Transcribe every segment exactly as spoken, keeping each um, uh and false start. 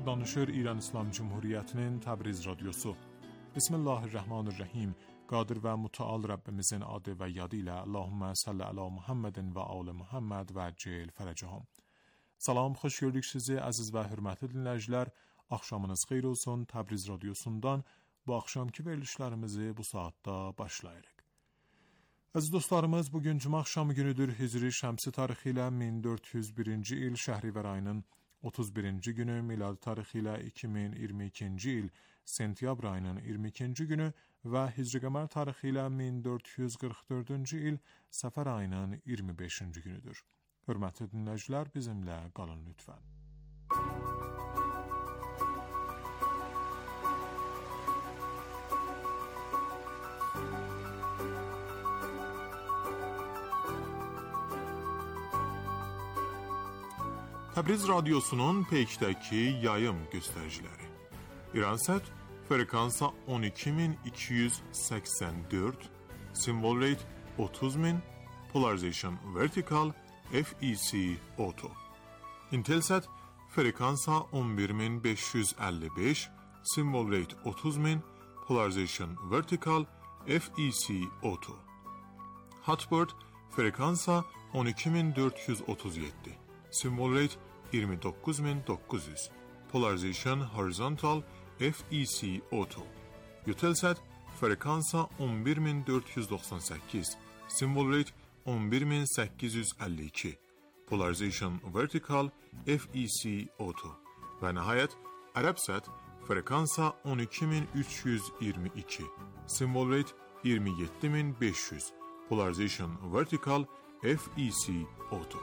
danışır İran İslam Cumhuriyeti'nin Təbriz radyosu. Bismillahirrahmanirrahim. Qadir və mütəal Rəbbimizin adı və yadı ilə Allahümmə salli ala Muhammedin və alı Muhammed və cil fərəcəhum. Salam, xoş gördük sizi əziz və hörmətli dinləyicilər. Axşamınız xeyir olsun. Təbriz radyosundan bu axşamki verilişlərimizi bu saatda başlayırıq. Əziz dostlarımız, bugün cümə axşamı günüdür. Hicri şəmsi tarixi ilə min dörd yüz birinci il Şəhrivər ayının otuz birinci günü, miladi tarixi ilə iki min iyirmi ikinci il sentyabr ayının iyirmi ikinci günü və hicri qəmər tarixi ilə min dörd yüz qırx dördüncü il Səfər ayının iyirmi beşinci günüdür. Hörmətli dinləyicilər, bizimlə qalın lütfən. Təbriz radyosunun peykdəki yayım göstəriciləri. İransat frekansa on iki min iki yüz səksən dörd, symbol rate otuz min, polarization vertical, F E C auto. Intelsat frekansa on bir min beş yüz əlli beş, symbol rate otuz min, polarization vertical, F E C auto. Hotbird frekansa on iki min dörd yüz otuz yeddi. Symbol rate iyirmi doqquz min doqquz yüz. Polarization horizontal, F E C auto. Eutelsat frekansa on bir min dörd yüz doxsan səkkiz. Symbol rate on bir min səkkiz yüz əlli iki. Polarization vertical, F E C auto. Və nəhayət Arabsat frekansa on iki min üç yüz iyirmi iki. Symbol rate iyirmi yeddi min beş yüz. Polarization vertical, F E C auto.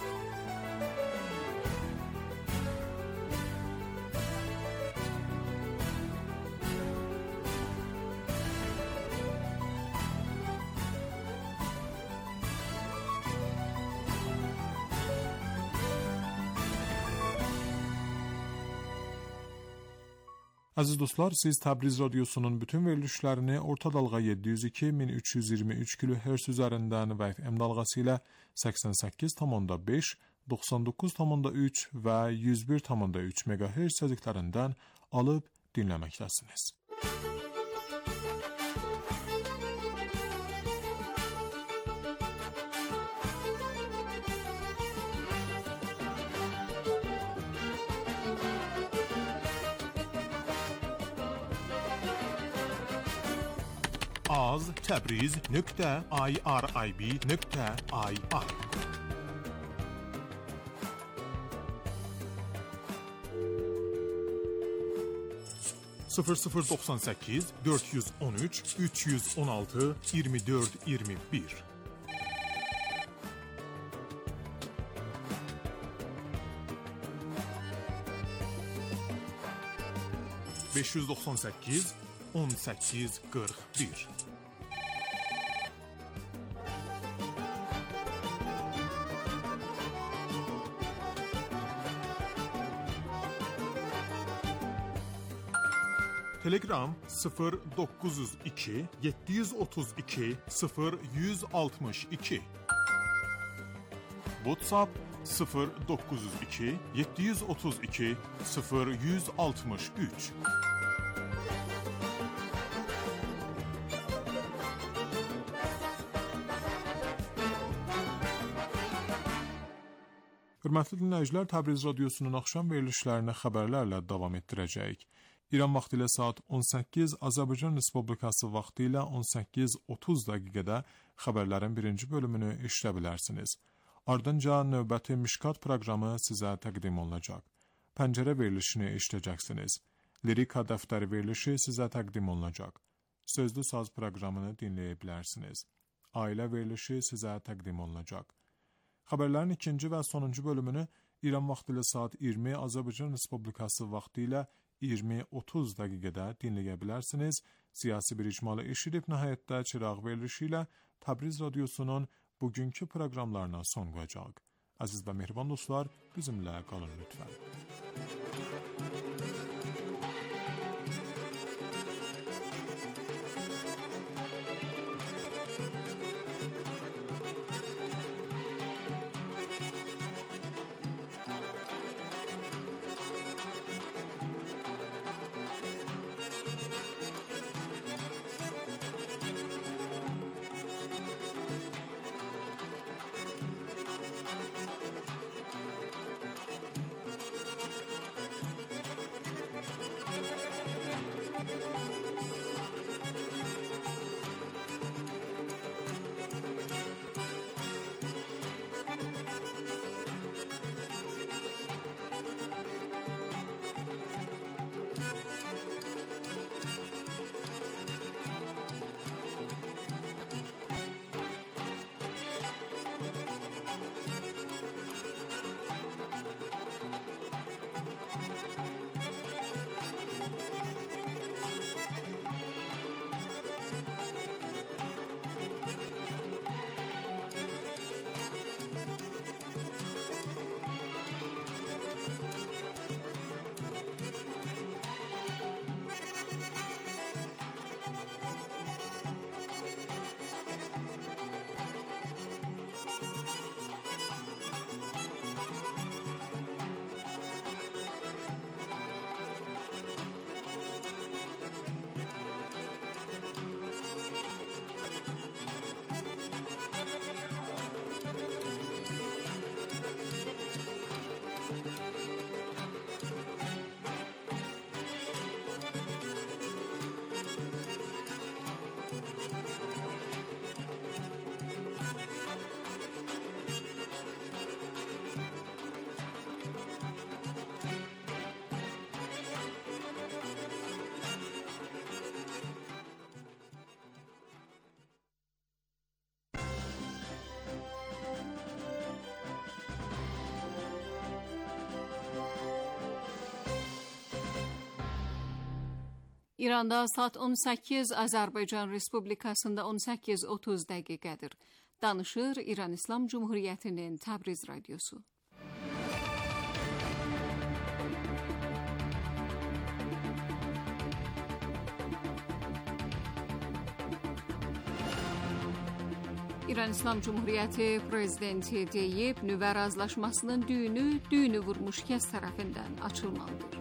Aziz dostlar, siz Təbriz radyosunun bütün verilişlərini orta dalğa yeddi yüz iki min üç yüz iyirmi üç kilohertz üzərindən və F M dalğası ilə səksən səkkiz tam beş, doxsan doqquz tam üç və yüz bir tam üç megahertz səziqlərindən alıb dinləməkdəsiniz. az təbriz nöqtə i r i b nöqtə i r sıfır sıfır doxsan səkkiz dörd yüz on üç üç yüz on altı iyirmi dörd iyirmi bir beş yüz doxsan səkkiz on səkkiz qırx bir Telegram sıfır doqquz yüz iki yeddi yüz otuz iki sıfır yüz altmış iki WhatsApp sıfır doqquz yüz iki yeddi yüz otuz iki sıfır yüz altmış üç Hörmətli dinləyicilər, Təbriz radyosunun axşam verilişlərini xəbərlərlə davam etdirəcəyik. İran vaxtı ilə saat on səkkiz, Azərbaycan Respublikası vaxtı ilə on səkkiz otuz dəqiqədə xəbərlərin birinci bölümünü eşidə bilərsiniz. Ardınca növbəti Mişkat proqramı sizə təqdim olunacaq. Pəncərə verilişini eşidəcəksiniz. Lirika dəftəri verilişi sizə təqdim olunacaq. Sözlü saz proqramını dinləyə bilərsiniz. Ailə verilişi sizə təqdim olunacaq. Xəbərlərin ikinci və sonuncu bölümünü İran vaxtı ilə saat iyirmi, Azərbaycan Respublikası vaxtı ilə iyirmi otuz dəqiqədə dinləyə bilərsiniz. Siyasi bir icmalı eşidib nəhayətdə çıraq verilişi ilə Təbriz radyosunun bugünkü proqramlarına son qoyacaq. Əziz və mehriban dostlar, bizimlə qalın lütfən. İranda saat on səkkiz, Azərbaycan Respublikasında on səkkiz otuz dəqiqədir. Danışır İran İslam Cumhuriyyətinin Təbriz radiosu. İran İslam Cumhuriyyəti prezidenti deyib, nüvə razılaşmasının düyünü, düyünü vurmuş kəs tərəfindən açılmalıdır.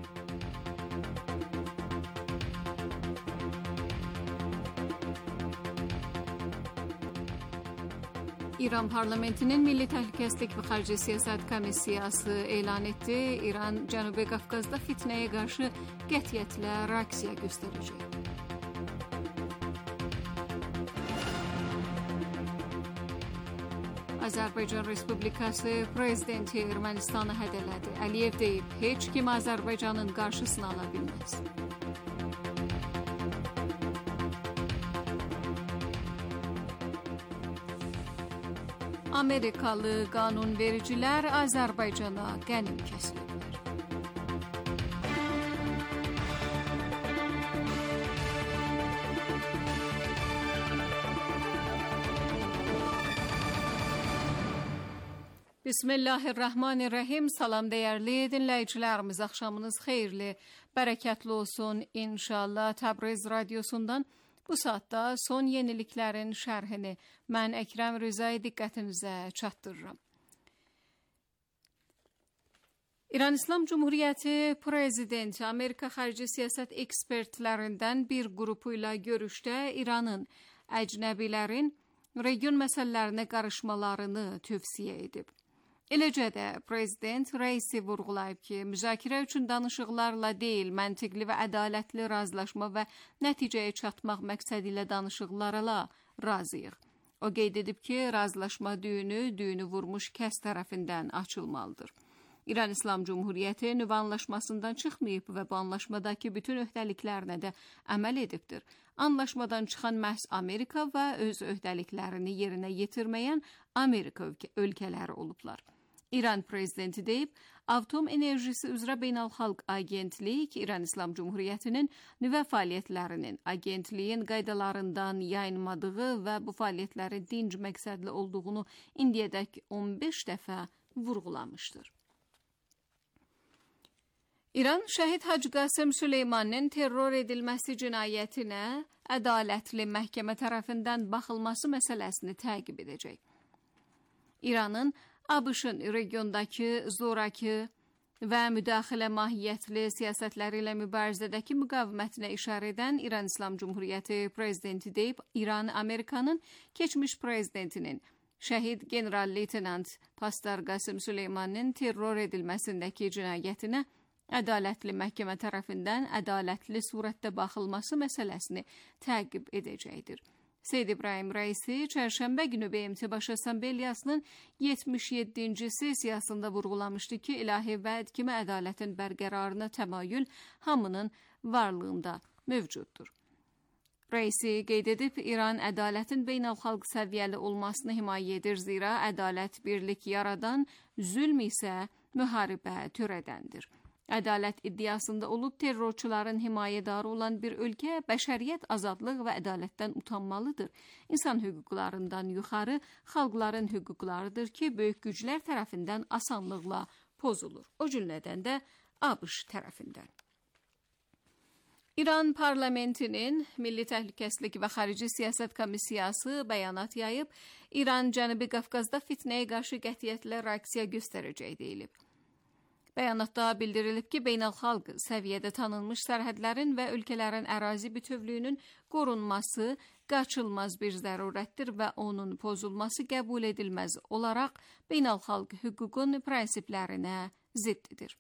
İran parlamentinin Milli Təhlükəsizlik və Xarici Siyasət Komissiyası elan etdi. İran Cənubi Qafqazda fitnəyə qarşı qətiyyətlə reaksiya göstərəcək. Azərbaycan Respublikası prezidenti Ermənistanı hədələdi. Əliyev deyib, heç kim Azərbaycanın qarşısını ala bilməz. Amerikalı qanunvericilər Azərbaycana qənim kəsiliblər. Bismillahirrahmanirrahim. Salam dəyərli dinləyicilərimiz, axşamınız xeyirli, bərəkətli olsun inşallah. Təbriz radiosundan bu saatda son yeniliklərin şərhini mən Əkrəm Rızay diqqətinizə çatdırıram. İran İslam Cumhuriyyəti prezidenti Amerika xarici siyasət ekspertlərindən bir qrupu ilə görüşdə İranın əcnəbilərin region məsələlərinə qarışmalarını tövsiyə edib. Eləcə də prezident Reisi vurğulayıb ki, müzakirə üçün danışıqlarla deyil, məntiqli və ədalətli razılaşma və nəticəyə çatmaq məqsədi ilə danışıqlarla razıyıq. O qeyd edib ki, razılaşma düyünü, düyünü vurmuş kəs tərəfindən açılmalıdır. İran İslam Cumhuriyyəti nüvə anlaşmasından çıxmayıb və bu anlaşmadakı bütün öhdəliklərinə də əməl edibdir. Anlaşmadan çıxan məhz Amerika və öz öhdəliklərini yerinə yetirməyən Amerika ölkələri olublar. İran prezidenti deyib, Atom Enerjisi üzrə Beynəlxalq Agentlik İran İslam Cumhuriyyətinin nüvə fəaliyyətlərinin agentliyin qaydalarından yayınmadığı və bu fəaliyyətlərin dinc məqsədli olduğunu indiyədək on beş dəfə vurğulamışdır. İran, şəhid Hacı Qasım Süleymanın terror edilməsi cinayətinə ədalətli məhkəmə tərəfindən baxılması məsələsini təqib edəcək. İranın ABŞ-ın regiondakı zorakı və müdaxilə mahiyyətli siyasətləri ilə mübarizədəki müqavimətinə işarə edən İran İslam Cumhuriyyəti prezidenti deyib, İran Amerikanın keçmiş prezidentinin şəhid general-leytenant Pastar Qasım Süleymanın terror edilməsindəki cinayətinə ədalətli məhkəmə tərəfindən ədalətli surətdə baxılması məsələsini təqib edəcəkdir. Seyid İbrahim Rəisi çərşənbə günü B M T Baş Assambleyasının yetmiş yeddinci sessiyasında vurğulamışdı ki, ilahi vəd kimi ədalətin bərqərarına təmayül hamının varlığında mövcuddur. Rəisi qeyd edib, İran ədalətin beynəlxalq səviyyəli olmasını himayə edir, zira ədalət birlik yaradan, zülm isə müharibə törədəndir. Ədalət iddiasında olub terrorçuların himayədarı olan bir ölkə bəşəriyyət, azadlıq və ədalətdən utanmalıdır. İnsan hüquqlarından yuxarı xalqların hüquqlarıdır ki, böyük güclər tərəfindən asanlıqla pozulur. O cümlədən də ABŞ tərəfindən. İran parlamentinin Milli Təhlükəsizlik və Xarici Siyasət Komissiyası bəyanat yayıb, İran Cənubi Qafqazda fitnəyə qarşı qətiyyətlə reaksiya göstərəcək deyilib. Bəyanatda bildirilib ki, beynəlxalq səviyyədə tanınmış sərhədlərin və ölkələrin ərazi bütövlüyünün qorunması qaçılmaz bir zərurətdir və onun pozulması qəbul edilməz olaraq beynəlxalq hüququn prinsiplərinə ziddidir.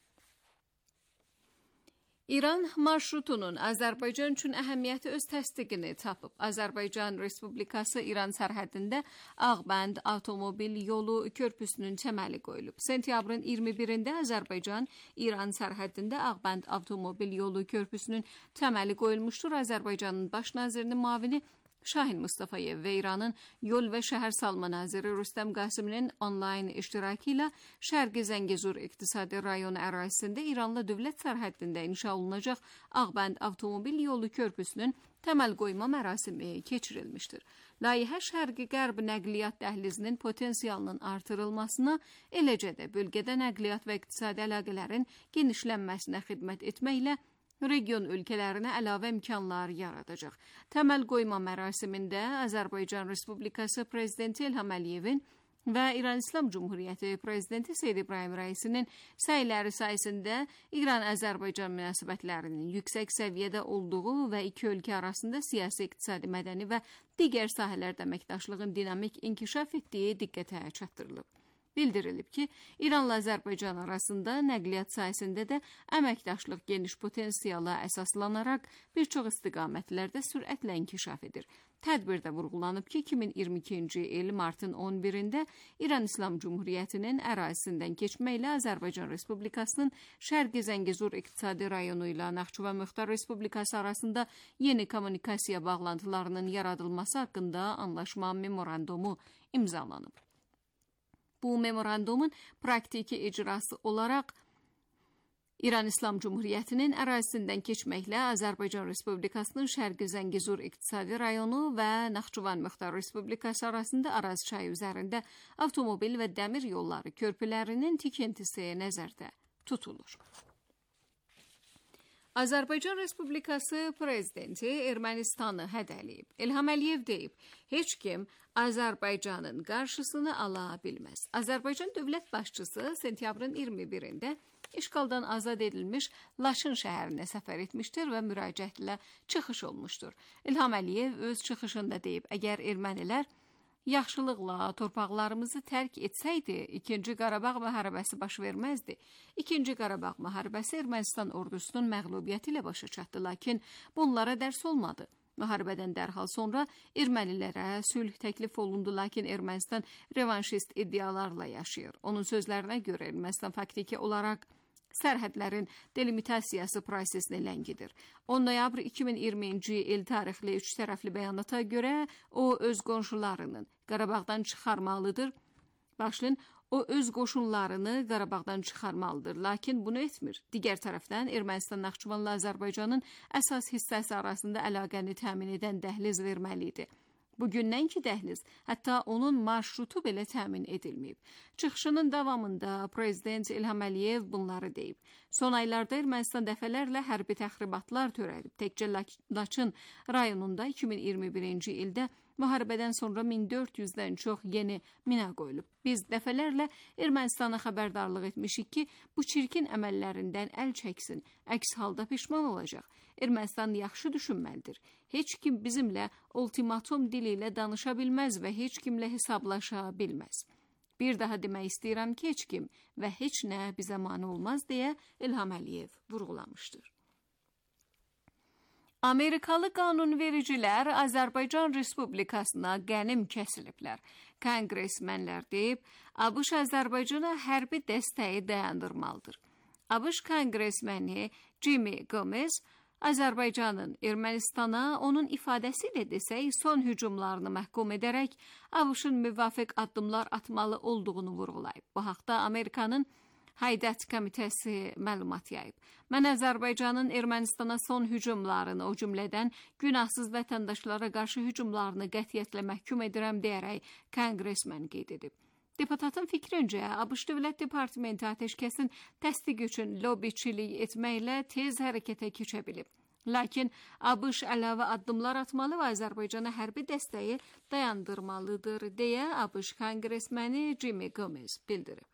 İran marşrutunun Azərbaycan üçün əhəmiyyəti öz təsdiqini tapıb. Azərbaycan Respublikası İran sərhədində Ağbənd avtomobil yolu körpüsünün təməli qoyulub. Sentyabrın iyirmi birində Azərbaycan İran sərhədində Ağbənd avtomobil yolu körpüsünün təməli qoyulmuşdur. Azərbaycanın baş nazirinin müavini Şahin Mustafayev və İranın Yol və Şəhər Salma naziri Rüstəm Qasıminin onlayn iştirakı ilə Şərqi Zəngəzur İqtisadi Rayonu ərazisində İranla dövlət sərhəddində inşa olunacaq Ağbənd avtomobil yolu körpüsünün təməl qoyma mərasimi keçirilmişdir. Layihə Şərqi Qərb nəqliyyat dəhlizinin potensialının artırılmasına, eləcə də bölgədə nəqliyyat və iqtisadi əlaqələrin genişlənməsinə xidmət etməklə region ölkələrinə əlavə imkanlar yaradacaq. Təməl qoyma mərasimində Azərbaycan Respublikası Prezidenti İlham Əliyevin və İran İslam Cumhuriyyəti Prezidenti Seyyid İbrahim Rəisinin səyləri sayəsində İran-Azərbaycan münasibətlərinin yüksək səviyyədə olduğu və iki ölkə arasında siyasi, iqtisadi, mədəni və digər sahələrdə əməkdaşlığın dinamik inkişaf etdiyi diqqətə çatdırılıb. Bildirilib ki, İranla Azərbaycan arasında nəqliyyat sahəsində də əməkdaşlıq geniş potensiala əsaslanaraq bir çox istiqamətlərdə sürətlə inkişaf edir. Tədbirdə vurğulanıb ki, iki min iyirmi ikinci il martın on birində İran İslam Cumhuriyyətinin ərazisindən keçməklə Azərbaycan Respublikasının Şərqi Zəngəzur İqtisadi Rayonu ilə Naxçıvan Muxtar Respublikası arasında yeni kommunikasiya bağlantılarının yaradılması haqqında anlaşma memorandumu imzalanıb. Bu memorandumun praktiki icrası olaraq İran İslam Cumhuriyyətinin ərazisindən keçməklə Azərbaycan Respublikasının Şərqi Zəngəzur İqtisadi Rayonu və Naxçıvan Muxtar Respublikası arasında Araz çayı üzərində avtomobil və dəmir yolları körpülərinin tikintisi nəzərdə tutulur. Azərbaycan Respublikası Prezidenti Ermənistanı hədələyib. İlham Əliyev deyib, heç kim Azərbaycanın qarşısını ala bilməz. Azərbaycan dövlət başçısı sentyabrın iyirmi birində işğaldan azad edilmiş Laşın şəhərinə səfər etmişdir və müraciətlə çıxış olmuşdur. İlham Əliyev öz çıxışında deyib, əgər ermənilər yaxşılıqla torpaqlarımızı tərk etsəydi, ikinci Qarabağ müharibəsi baş verməzdi. İkinci Qarabağ müharibəsi Ermənistan ordusunun məğlubiyyəti ilə başa çatdı, lakin bunlara dərs olmadı. Müharibədən dərhal sonra ermənilərə sülh təklif olundu, lakin Ermənistan revanşist iddialarla yaşayır. Onun sözlərinə görə Ermənistan faktiki olaraq sərhədlərin delimitasiyası prosesini ləngidir. on noyabr iki min iyirminci il tarixli üç tərəfli bəyanata görə o öz qonşularının Qarabağdan çıxarmalıdır. Başlayın, o öz qoşunlarını Qarabağdan çıxarmalıdır, lakin bunu etmir. Digər tərəfdən Ermənistan Naxçıvanla Azərbaycanın əsas hissəsi arasında əlaqəni təmin edən dəhliz verməlidir. Bugündən ki dəhliz, hətta onun marşrutu belə təmin edilməyib. Çıxışının davamında Prezident İlham Əliyev bunları deyib. Son aylarda Ermənistan dəfələrlə hərbi təxribatlar törədib. Təkcə Laçın rayonunda iki min iyirmi birinci ildə müharibədən sonra min dörd yüzdən çox yeni mina qoyulub. Biz dəfələrlə Ermənistana xəbərdarlıq etmişik ki, bu çirkin əməllərindən əl çəksin, əks halda pişman olacaq. Ermənistan yaxşı düşünməlidir. Heç kim bizimlə ultimatum dili ilə danışa bilməz və heç kimlə hesablaşa bilməz. Bir daha demək istəyirəm ki, heç kim və heç nə bizə mane olmaz deyə İlham Əliyev vurğulamışdır. Amerikalı qanunvericilər Azərbaycan Respublikasına qənim kəsiliblər. Konqresmenlər deyib, ABŞ Azərbaycana hərbi dəstəyi dayandırmalıdır. ABŞ konqresmeni Jimmy Gomez Azərbaycanın Ermənistana onun ifadəsi ilə desək son hücumlarını məhkum edərək ABŞ-ın müvafiq addımlar atmalı olduğunu vurğulayıb. Bu haqda Amerikanın Haydət Komitəsi məlumat yayıb. Mən Azərbaycanın Ermənistana son hücumlarını, o cümlədən günahsız vətəndaşlara qarşı hücumlarını qətiyyətlə məhkum edirəm deyərək konqresmen qeyd edib. Deputatın fikrincə, ABŞ Dövlət Departamenti atəşkəsin təsdiq üçün lobbiçilik etməklə tez hərəkətə keçə bilib. Lakin ABŞ əlavə addımlar atmalı və Azərbaycana hərbi dəstəyi dayandırmalıdır deyə ABŞ konqresmeni Jimmy Gomez bildirib.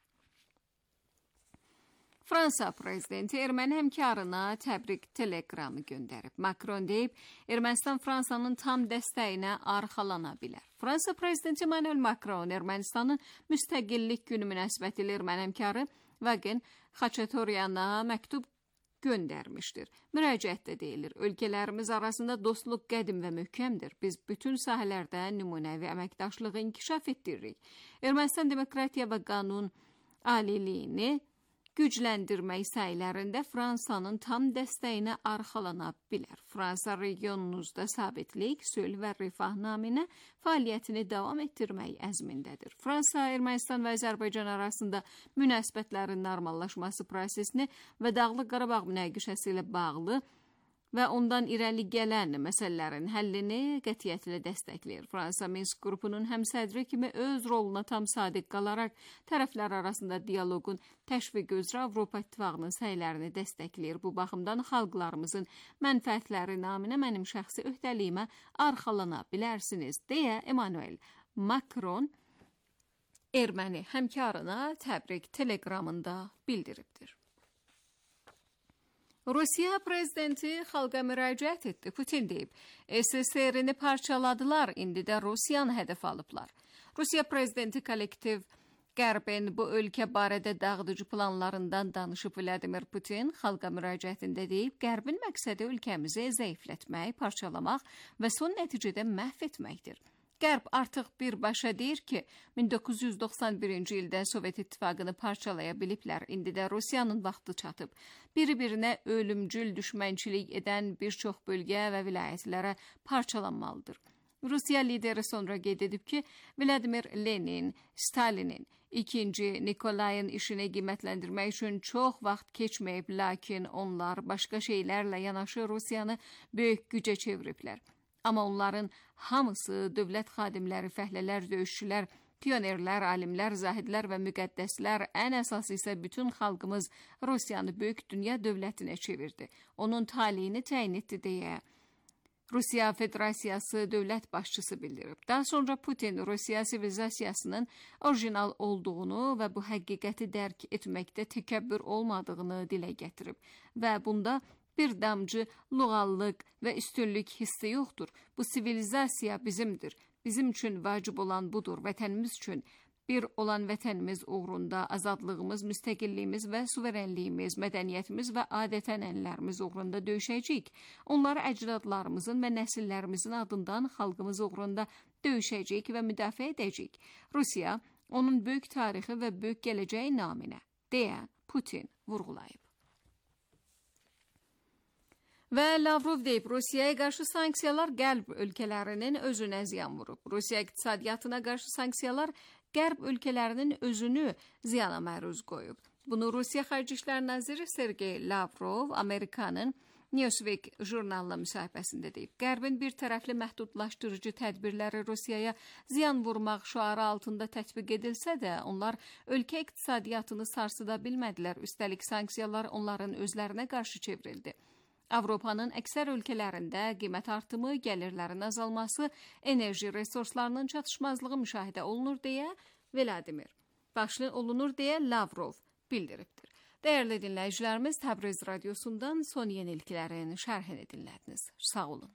Fransa prezidenti erməni həmkarına təbrik teleqramı göndərib. Macron deyib, Ermənistan Fransanın tam dəstəyinə arxalana bilər. Fransa prezidenti Emmanuel Macron Ermənistanın müstəqillik günü münasibətilə erməni həmkarı Vagen Xaçatoryan'a məktub göndərmişdir. Müraciətdə deyilir, ölkələrimiz arasında dostluq qədim və möhkəmdir. Biz bütün sahələrdə nümunəvi əməkdaşlığı inkişaf etdiririk. Ermənistan demokratiya və qanun aliliyini gücləndirmək səylərində Fransanın tam dəstəyinə arxalana bilər. Fransa regionunuzda sabitlik, sülh və rifah naminə fəaliyyətini davam etdirmək əzmindədir. Fransa, Ermənistan və Azərbaycan arasında münasibətlərin normallaşması prosesini və Dağlıq Qarabağ münaqişəsi ilə bağlı və ondan irəli gələn məsələlərin həllini qətiyyətlə dəstəkləyir. Fransa Minsk qrupunun həmsədri kimi öz roluna tam sadiq qalaraq tərəflər arasında dialoqun təşviqi üzrə Avropa İttifaqının səylərini dəstəkləyir. Bu baxımdan xalqlarımızın mənfəətləri naminə mənim şəxsi öhdəliyimə arxalana bilərsiniz, deyə Emmanuel Macron erməni həmkarına təbrik telegramında bildiribdir. Rusiya prezidenti xalqa müraciət etdi. Putin deyib, S S R-ni parçaladılar, indi də Rusiyanı hədəf alıblar. Rusiya prezidenti kollektiv Qərbin bu ölkə barədə dağıdıcı planlarından danışıb. Vladimir Putin xalqa müraciətində deyib, Qərbin məqsədi ölkəmizi zəiflətmək, parçalamaq və son nəticədə məhv etməkdir. Qərb artıq birbaşa deyir ki, min doqquz yüz doxsan birinci ildə Sovet İttifaqını parçalaya biliblər. İndi də Rusiyanın vaxtı çatıb. Bir-birinə ölümcül düşmənçilik edən bir çox bölgə və vilayətlərə parçalanmalıdır. Rusiya lideri sonra qeyd edib ki, Vladimir Lenin, Stalinin, ikinci Nikolayın işini qiymətləndirmək üçün çox vaxt keçməyib, lakin onlar başqa şeylərlə yanaşı Rusiyanı böyük gücə çeviriblər. Amma onların hamısı dövlət xadimləri, fəhlələr, döyüşçülər, pionerlər, alimlər, zahidlər və müqəddəslər, ən əsası isə bütün xalqımız Rusiyanı böyük dünya dövlətinə çevirdi. Onun taleyini təyin etdi deyə Rusiya Federasiyası dövlət başçısı bildirib. Daha sonra Putin Rusiya sivilizasiyasının orijinal olduğunu və bu həqiqəti dərk etməkdə təkəbbür olmadığını dilə gətirib və bunda bir damcı lüğallıq və üstünlük hissi yoxdur. Bu sivilizasiya bizimdir. Bizim üçün vacib olan budur. Vətənimiz üçün bir olan vətənimiz uğrunda azadlığımız, müstəqilliyimiz və suverenliyimiz, mədəniyyətimiz və adət-ənənələrimiz uğrunda döyüşəcəyik. Onları əcdadlarımızın və nəsillərimizin adından xalqımız uğrunda döyüşəcəyik və müdafiə edəcəyik. Rusiya onun böyük tarixi və böyük gələcəyi naminə, deyə Putin vurğulayıb. Və Lavrov deyib, Rusiyaya qarşı sanksiyalar qərb ölkələrinin özünə ziyan vurub. Rusiya iqtisadiyyatına qarşı sanksiyalar qərb ölkələrinin özünü ziyana məruz qoyub. Bunu Rusiya Xarici İşlər Naziri Sergey Lavrov Amerikanın Newsweek jurnalına müsahibəsində deyib. Qərbin bir tərəfli məhdudlaşdırıcı tədbirləri Rusiyaya ziyan vurmaq şüarı altında tətbiq edilsə də, onlar ölkə iqtisadiyyatını sarsıda bilmədilər. Üstəlik sanksiyalar onların özlərinə qarşı çevrildi. Avropanın əksər ölkələrində qiymət artımı, gəlirlərin azalması, enerji resurslarının çatışmazlığı müşahidə olunur deyə Vladimir başlı olunur deyə Lavrov bildiribdir. Dəyərli dinləyicilərimiz, Təbriz radiosundan son yeniliklərin şərhini dinlədiniz. Sağ olun.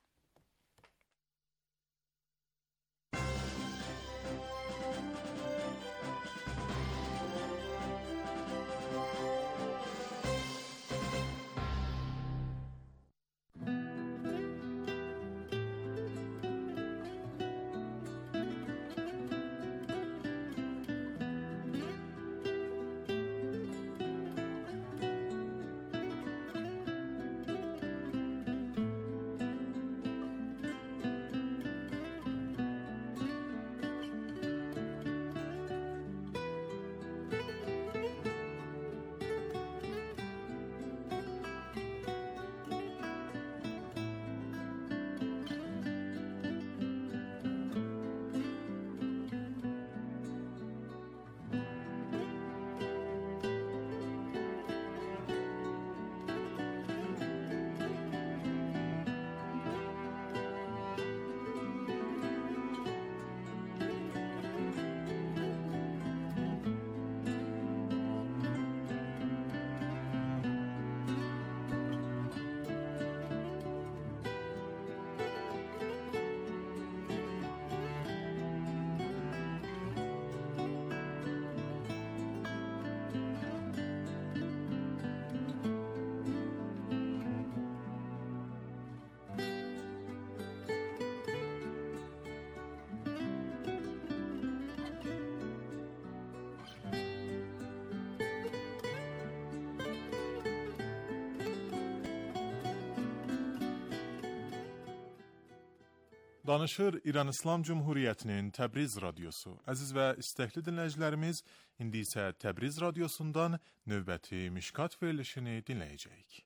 Danışır İran İslam Cumhuriyeti'nin Təbriz Radyosu. Əziz və istəkli dinləyicilərimiz, indi isə Təbriz Radyosundan növbəti Mişkat verilişini dinləyəcəyik.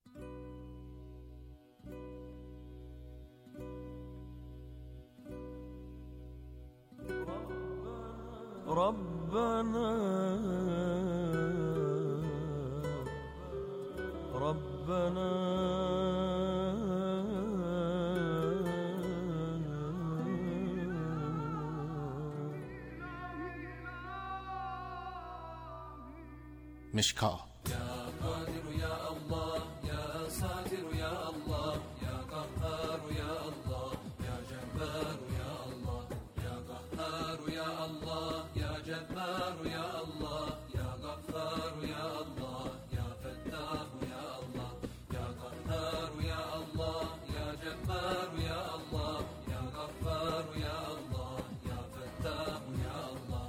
Rabbana Rabbana مشکا Ya Kadir ya Allah, ya Satir ya Allah, ya Kahhar ya Allah, ya Cebbar ya Allah, ya Kahhar ya Allah, ya Cebbar ya Allah, ya Ghaffar ya Allah, ya Fettah ya Allah, ya Kahhar ya Allah, ya Cebbar ya Allah, ya Ghaffar ya Allah, ya Fettah ya Allah.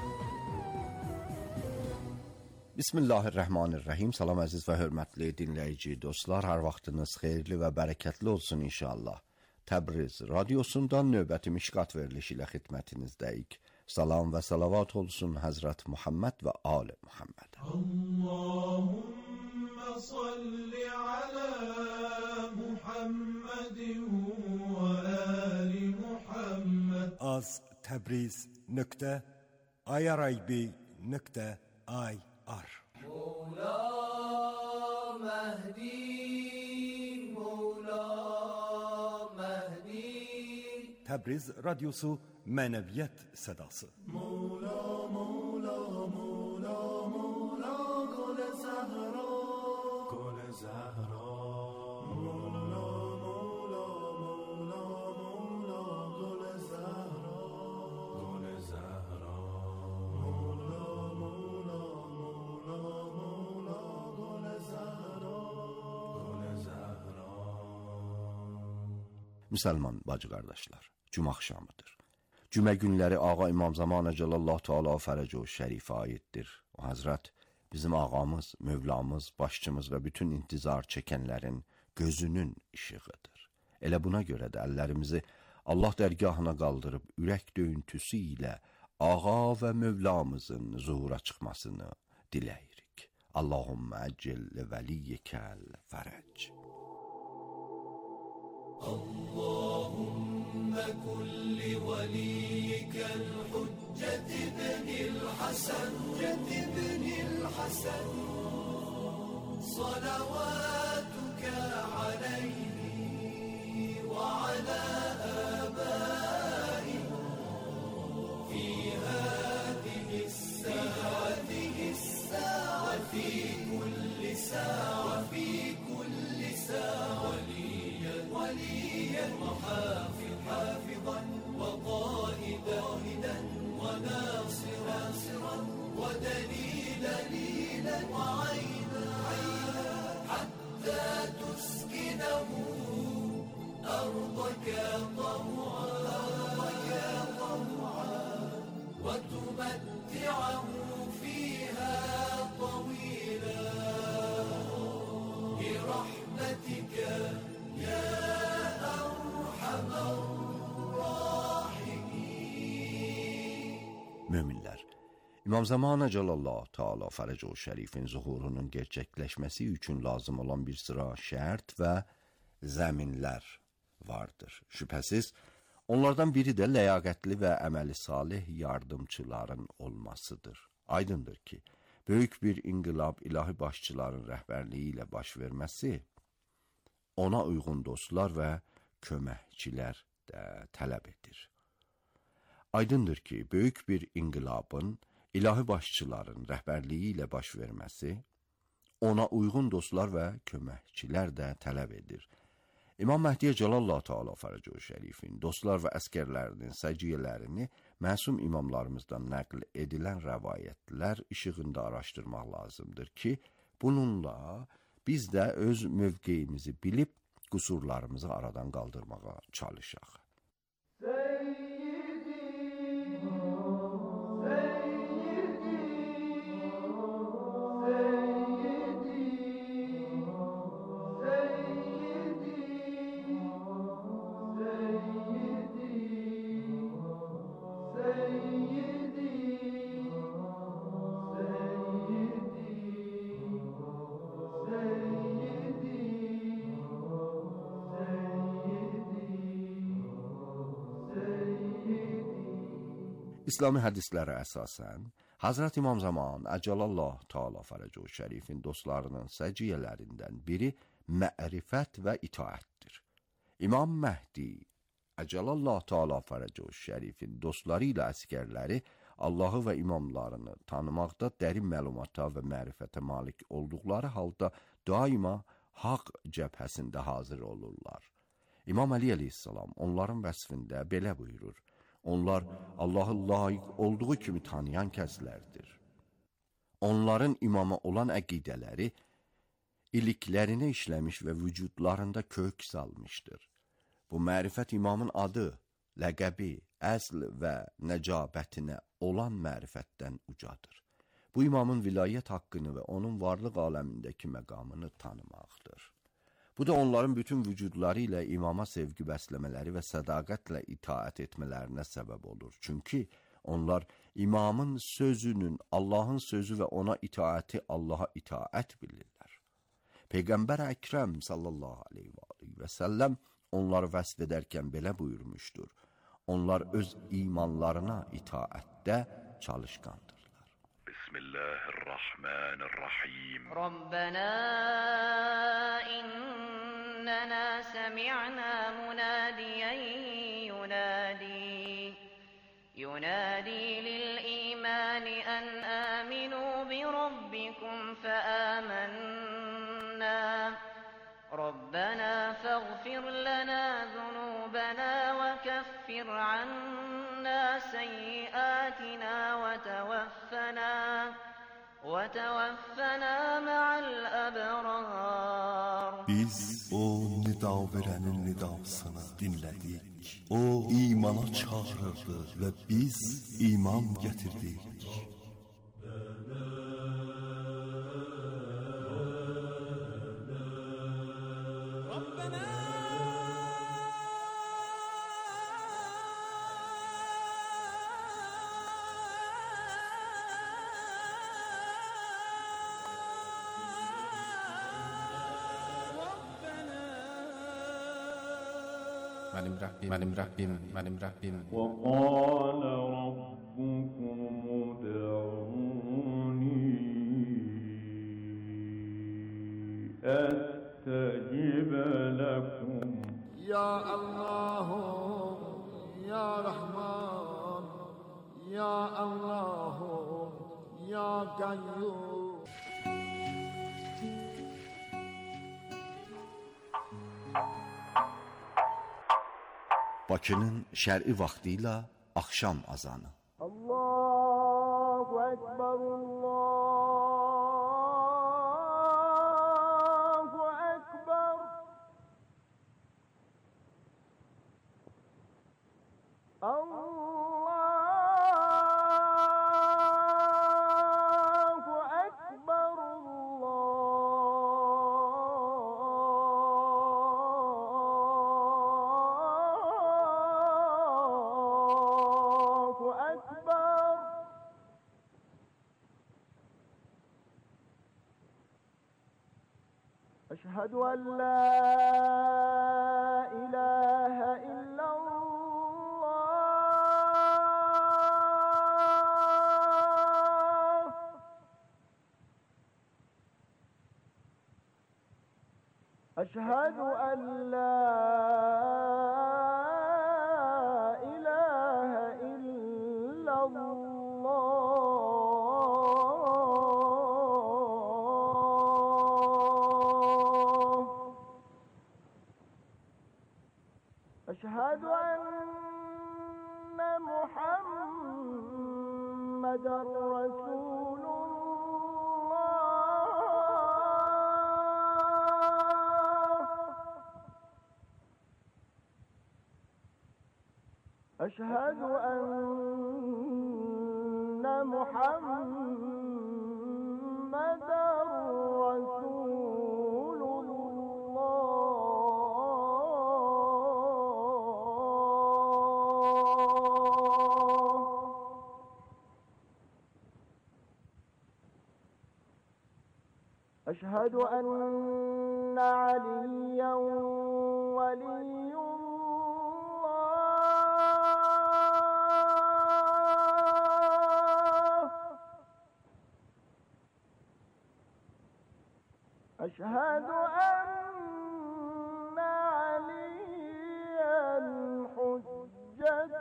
Bismillahirrahmanirrahim. Salam əziz və hörmətli dinləyici dostlar, hər vaxtınız xeyirli və bərəkətli olsun inşallah. Təbriz Radyosundan növbəti Mişkat verilişi ilə xidmətinizdəyik. Salam və salavat olsun Həzrət Muhammed və Ali Muhammed. Allahümme salli ala Muhammedin və ali Muhammed. Az Təbriz nöqtə ayaraybi nöqtə ay ar. Mevla Mehdi, Mevla Mehdi. Təbriz Radyosu mənəviyyət sədası. Mevla, Mevla, Mevla, Mevla, Gül Zəhra, Gül Zəhra. Mevla, Mevla, Mevla, Mevla, Gül Zəhra, Gül Zəhra. Mevla, Mevla, Mevla, Mevla, Gül Zəhra, Gül Zəhra. Müsəlman bacı qardaşlar, cümə axşamıdır. Cümə günləri Ağa İmam Zaman Cəlallah Teala fərəcə şərifə aiddir. O Həzrət bizim ağamız, Mövlamız, başçımız və bütün intizar çəkənlərin gözünün işığıdır. Elə buna görə də əllərimizi Allah dərgahına qaldırıb ürək döyüntüsü ilə Ağa və Mövlamızın zuhura çıxmasını diləyirik. Allahümmə əccil vəliyyəkəl fərəc. اللهم كن لوليك الحجة بن الحسن بن الحسن صلواتك عليه وعلى آبائه في هذه الساعة وفي كل ساعة وفي كل ساعة وليا وليا وحافظا حافظا وقائدا وناصرا ودليلا دليلا وعينا حتى تسكنه أرضك طوعا وتمتعه فيها طويلا برحمتك يا أرحم الراحمين. Möminlər, İmam Zaman Cəlallah Teala fərəcə şərifin zuhurunun gerçəkləşməsi üçün lazım olan bir sıra şərt və zəminlər vardır. Şübhəsiz, onlardan biri də ləyaqətli və əməli salih yardımçıların olmasıdır. Aydındır ki, böyük bir inqilab ilahi başçıların rəhbərliyi ilə baş verməsi, ona uyğun dostlar və köməkçilər də tələb edir. Aydındır ki, böyük bir inqilabın ilahi başçıların rəhbərliyi ilə baş verməsi, ona uyğun dostlar və köməkçilər də tələb edir. İmam Məhdiyə Cəlallah Teala fərəcə şərifin dostlar və əskərlərinin səciyyələrini məsum imamlarımızdan nəql edilən rəvayətlər işığında araşdırmaq lazımdır ki, bununla biz də öz mövqeyimizi bilib qüsurlarımızı aradan qaldırmağa çalışaq. Seyyidi İslami hədislərə əsasən, Hazrət İmam Zaman Əcəlallah Teala Fərəcə Şərifin dostlarının səciyyələrindən biri mərifət və itaətdir. İmam Məhdi Əcəlallah Teala Fərəcə Şərifin dostları ilə əsgərləri Allahı və imamlarını tanımaqda dərin məlumata və mərifətə malik olduqları halda daima haqq cəbhəsində hazır olurlar. İmam Əli əleyhissalam onların vəsfində belə buyurur: onlar Allahı layiq olduğu kimi tanıyan kəslərdir. Onların imama olan əqidələri iliklərinə işləmiş və vücudlarında kök salmışdır. Bu mərifət imamın adı, ləqəbi, əsl və nəcabətinə olan mərifətdən ucadır. Bu imamın vilayət haqqını və onun varlıq aləmindəki məqamını tanımaqdır. Bu da onların bütün vücudları ilə imama sevgi bəsləmələri və sədaqətlə itaət etmələrinə səbəb olur. Çünki onlar imamın sözünün Allahın sözü və ona itaəti Allaha itaət bilirlər. Peyğəmbər Əkrəm sallallahu aleyhi və səlləm onları vəsf edərkən belə buyurmuşdur: onlar öz imanlarına itaətdə çalışqandırlar. Bismillahirrahmanirrahim. Rabbena innena semi'na munadiyen yunadi yunadi lil imani en aminu bi rabbikum fe amennâ. ربنا فاغفر لنا ذنوبنا وكفر عنا سيئاتنا وتوفنا وتوفنا مع الأبرار. Biz o nida verənin nidasını dinlədik. O imana çağırırdı və biz iman gətirdik. Benim Rabbim, benim Rabbim, benim Rabbim. وقال ربكم ادعوني أستجب لكم. يا الله يا رحمن يا الله يا قيوم. Bakının şər'i vaxtı ilə axşam azanı. Allahu Ekber, Allahu Ekber. Allahu Ekber, Allahu Ekber. أشهد أن لا إله إلا الله. أشهد أن لا إله إلا الله. أشهد أن محمدًا رسول الله. أشهد أن محمدًا رسول أشهد أن عليا ولي الله. أشهد أن عليا حجة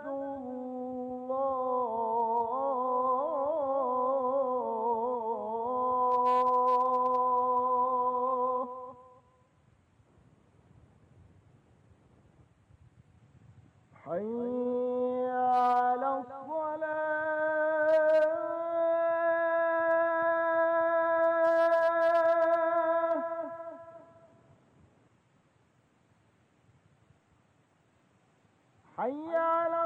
الله حي على الصلاة حي على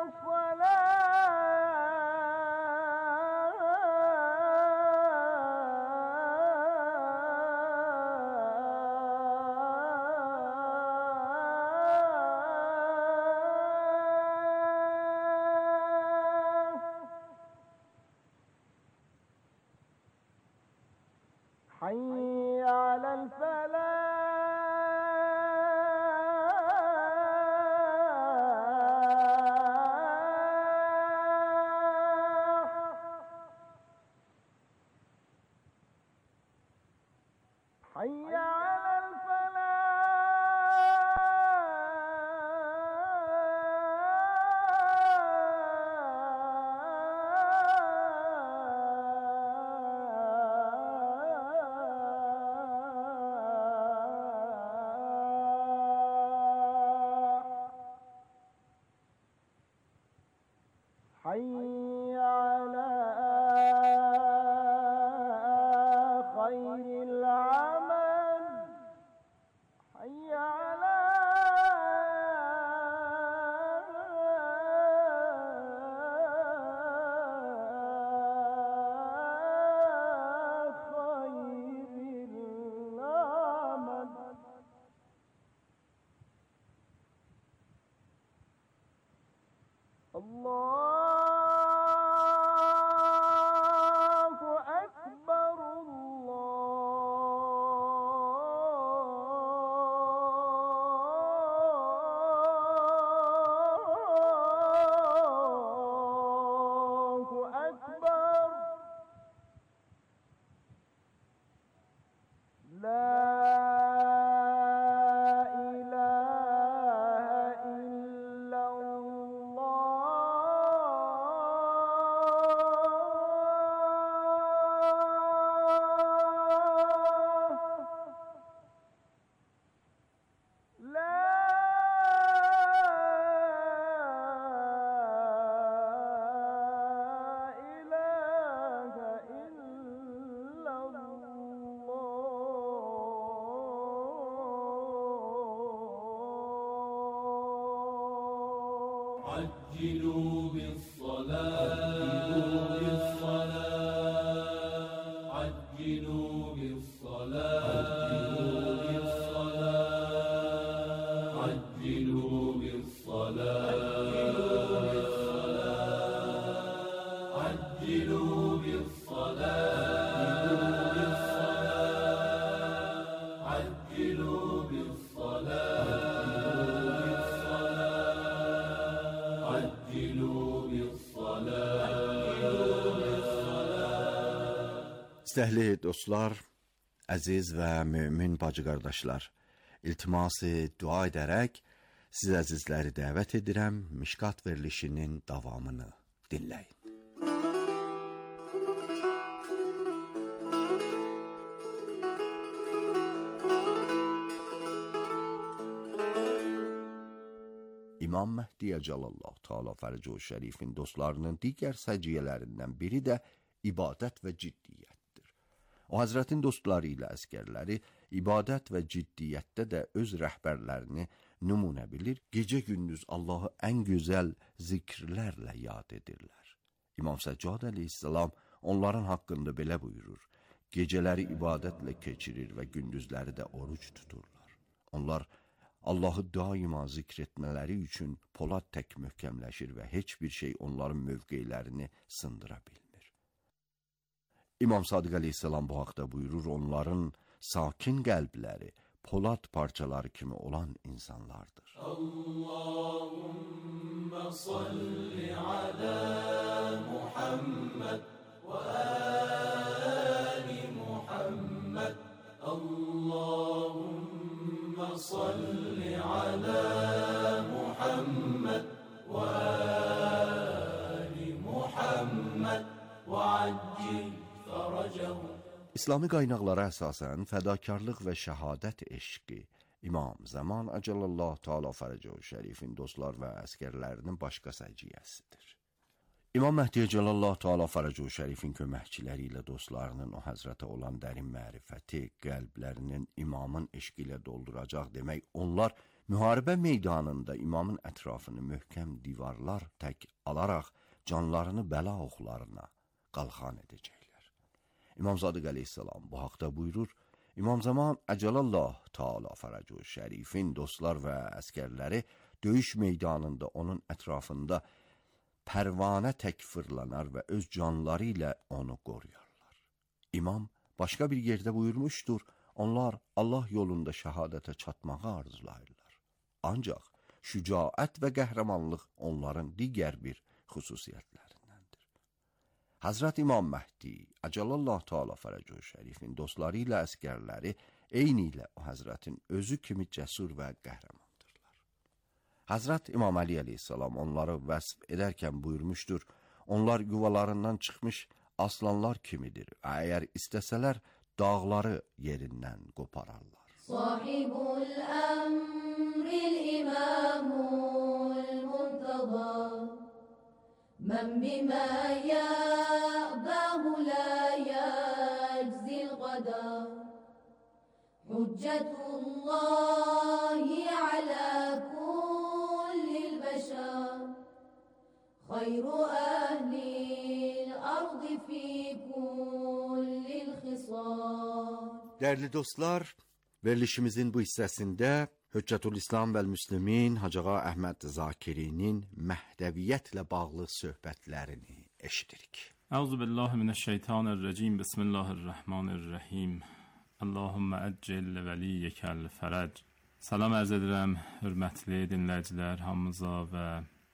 الصلاة حي على الفلاح حي على الفلاح حي على خير العمل حي على خير العمل الله أكبر الله أكبر لا إله إلا الله لا إله إلا الله عجلوا بالصلاة عجلوا بالصلاة عجلوا بالصلاة عجلوا بالصلاة عجلوا بالصلاة عجلوا بالصلاة Istəhli dostlar, əziz və mömin bacı qardaşlar, iltiması dua edərək siz əzizləri dəvət edirəm, Mişkat verilişinin davamını dinləyin. İmam Mehdi Cəlallahu Teala Fərəcuhu Şərifin dostlarının digər səciyyələrindən biri də ibadət və ciddiyyətdir. O Həzrətin dostları ilə əskərləri ibadət və ciddiyyətdə də öz rəhbərlərini nümunə bilir, gecə-gündüz Allahı ən gözəl zikrlərlə yad edirlər. İmam Səccad əleyhissalam onların haqqında belə buyurur: gecələri ibadətlə keçirir və gündüzləri də oruç tuturlar. Onlar Allahı daima zikr etmələri üçün polad tək möhkəmləşir və heç bir şey onların mövqeylərini sındıra bilmir. İmam Sadiq əleyhissalam bu haqda buyurur, onların sakin qəlbləri polad parçaları kimi olan insanlardır. Allahümme salli ala Muhammed ve ali Muhammed. Allah صل على محمد وآل محمد وعجل فرجه. İslami qaynaqlara əsasən fədakarlıq və şəhadət eşqi İmam Zaman Əcəlallah Teala Fərəcəhu Şərifin dostlar və əskərlərinin başqa səciyyəsidir. İmam Məhdi Əcəlallah Teala Fərəcəhu Şərifin köməkçiləri ilə dostlarının o həzrətə olan dərin mərifəti qəlblərinin imamın eşqi ilə dolduracaq demək, onlar müharibə meydanında imamın ətrafını möhkəm divarlar tək alaraq canlarını bəla oxlarına qalxan edəcəklər. İmam Sadiq əleyhissalam bu haqda buyurur, İmam Zaman Əcəlallah Teala Fərəcəhu Şərifin dostlar və əskərləri döyüş meydanında onun ətrafında pərvanə tək fırlanar və öz canları ilə onu qoruyarlar. İmam başqa bir yerdə buyurmuşdur, onlar Allah yolunda şəhadətə çatmağı arzulayırlar. Ancaq şücaət və qəhrəmanlıq onların digər bir xüsusiyyətlərindəndir. Hazret İmam Məhdi Əcəlallah Teala Fərəcəhu Şərifin dostları ilə əskərləri eyni ilə o həzrətin özü kimi cəsur və qəhrəmandırlar. Hazret İmam Əli əleyhissalam onları vəsf edərkən buyurmuşdur, onlar yuvalarından çıxmış aslanlar kimidir. Əgər istəsələr dağları yerindən qopararlar. Sahibul əmril imamul muntaba men bimə yəbəhu lə yəczil qadar hüccetullahi alə kullil bəşər xayru əhlil ardı fi kullil xisar. Dəyərli dostlar, verilişimizin bu hissəsində Hüccətülislam və Müslimin Hacı Ağa Əhməd Zakirinin Məhdəviyyətlə bağlı söhbətlərini eşidirik. Əuzu billahi minəşşeytanirracim. Bismillahirrahmanirrahim. Allahumma əccil vəliyyəkəl fərəc. Salam ərz edirəm, hörmətli dinləyicilər hamımıza və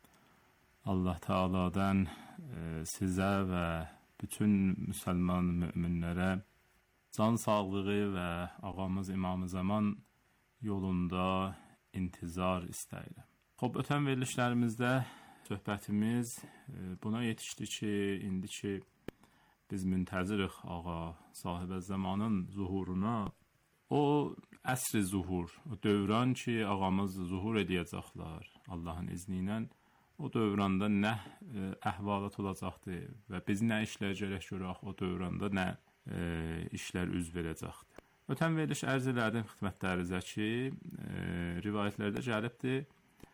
Allah Teala'dan e, sizə və bütün müsəlman müminlərə can sağlığı və ağamız İmam Zaman yolunda intizar istəyirəm. Xoş, ötən verilişlərimizdə söhbətimiz buna yetişdi ki, indi ki biz müntəzirik ağa sahibə zamanın zuhuruna. O əsr-i zuhur, o dövran ki ağamız zuhur edəcəklər Allahın izni ilə, o dövranda nə e, əhvalat olacaqdır və biz nə işlər gərək görək, o dövranda nə e, işlər üz verəcəkdir. Ötən veriliş ərz elədim xidmətlərinizə ki, e, rivayətlərdə gəlibdir, e,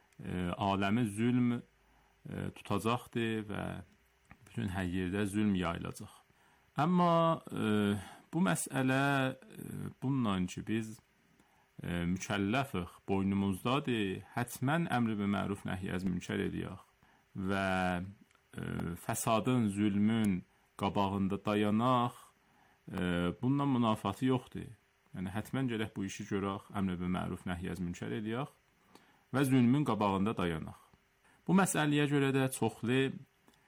aləmi zülm e, tutacaqdır və bütün hər yerdə zülm yayılacaq. Amma e, bu məsələ e, bununla ki biz e, mükəlləfik, boynumuzdadır, hətmən əmr və məruf nəhy əz münkər edək və e, fəsadın, zülmün qabağında dayanaq, e, bundan münafatı yoxdur. Yəni, hətmən gələk bu işi görək, əmr və məruf nəhy əz münkər edək və zülmün qabağında dayanaq. Bu məsələyə görə də çoxlu e,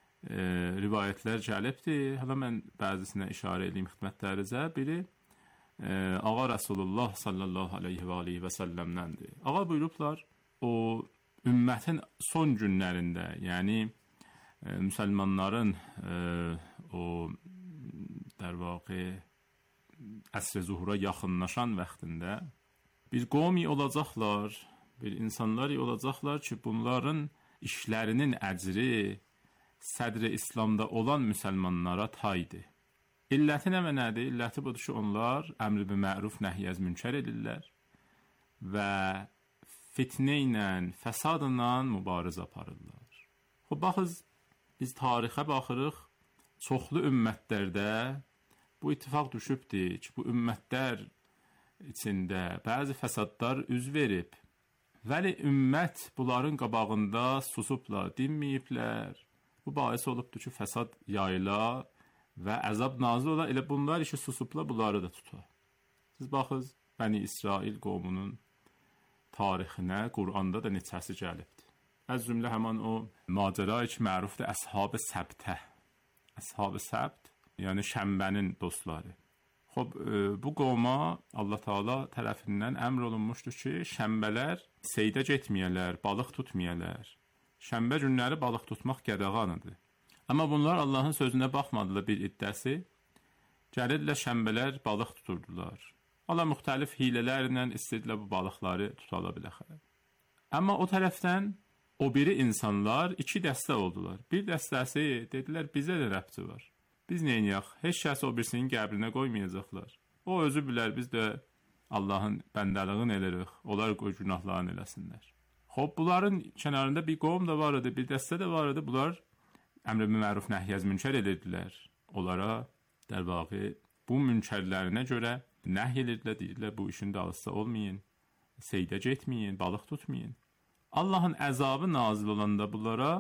rivayətlər gəlibdir. Hələ mən bəzisinə işarə edeyim xidmətlərinizə. Biri, e, Ağa Rasulullah sallallahu aleyhi və aleyhi və səlləmdəndir. Ağa buyurublar, o ümmətin son günlərində, yəni e, müsəlmanların e, o dər vaqi əsr-i zuhura yaxınlaşan vaxtında bir qovmi olacaqlar, bir insanlar olacaqlar ki, bunların işlərinin əcri sədr-i İslamda olan müsəlmanlara taydır. İlləti nə və nədir? İlləti budur ki, onlar əmr bi məruf nəhy əz münkər edirlər və fitnə ilə, fəsadla mübarizə aparırlar. Xoş, baxız, biz tarixə baxırıq, çoxlu ümmətlərdə bu ittifaq düşübdir ki, bu ümmətlər içində bəzi fəsadlar üz verib. Vəli ümmət bunların qabağında susublar, dinməyiblər. Bu baisi olubdur ki, fəsad yayıla və əzab nazil ola, elə bunlar işi susublar, bunları da tutar. Siz baxız, Bəni İsrail qovmunun tarixinə Qur'anda da neçəsi gəlibdir. Əz cümlə həman o macəra ki, mərufdur Əshab-ı Səbtə. Əshab-ı Səbt, yəni şənbənin dostları. Xub, bu qovma Allah Taala tərəfindən əmr olunmuşdur ki, şənbələr seydə getməyələr, balıq tutmayələr. Şənbə günləri balıq tutmaq qadağanıdır. Amma bunlar Allahın sözünə baxmadılar bir iddəsi. Gəlirlər şənbələr balıq tuturdular. Allah müxtəlif hilələrlə istədilər bu balıqları tutala biləxərə. Amma o tərəfdən o biri insanlar iki dəstə oldular. Bir dəstəsi dedilər bizə də rəbti var. Biz neyniyək? Heç kəs o birisinin qəbrinə qoymayacaqlar. O özü bilər, biz də Allahın bəndəliyini elərik. Onlar qoy günahlarını eləsinlər. Xob, bunların kənarında bir qovm da var idi, bir dəstə də var idi. Bunlar əmr bil məruf nəhy əz münkər edirdilər. Onlara der vaqi bu münkərlərinə görə nəhy edirdilər, deyirlər bu işin dalısında olmayın, seydə getməyin, balıq tutmayın. Allahın əzabı nazil olanda bunlara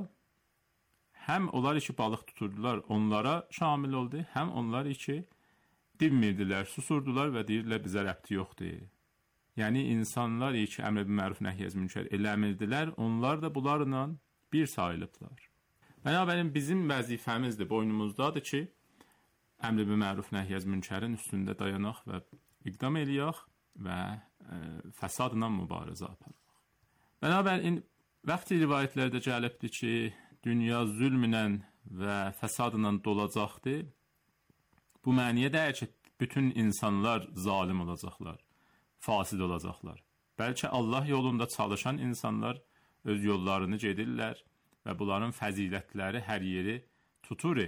həm onlar iki balıq tuturdular, onlara şamil oldu, həm onlar iki dinmirdilər, susurdular və deyirlər bizə rəbti yoxdur. Yəni insanlar iki əmr bil məruf nəhy əz münkər eləmirdilər, onlar da bunlarla bir sayılıblar. Bənabərin bizim vəzifəmizdir, boynumuzdadır ki, əmr bil məruf nəhy əz münkərin üstündə dayanaq və iqdam eləyək və e, fəsadla mübarizə aparaq. Bənabərin vaxtı rivayətlərdə gəlibdir ki, dünya zülmlə və fəsadla dolacaqdır. Bu məniyə dəyər ki, bütün insanlar zalim olacaqlar, fasid olacaqlar. Bəlkə Allah yolunda çalışan insanlar öz yollarını gedirlər və bunların fəzilətləri hər yeri tutur.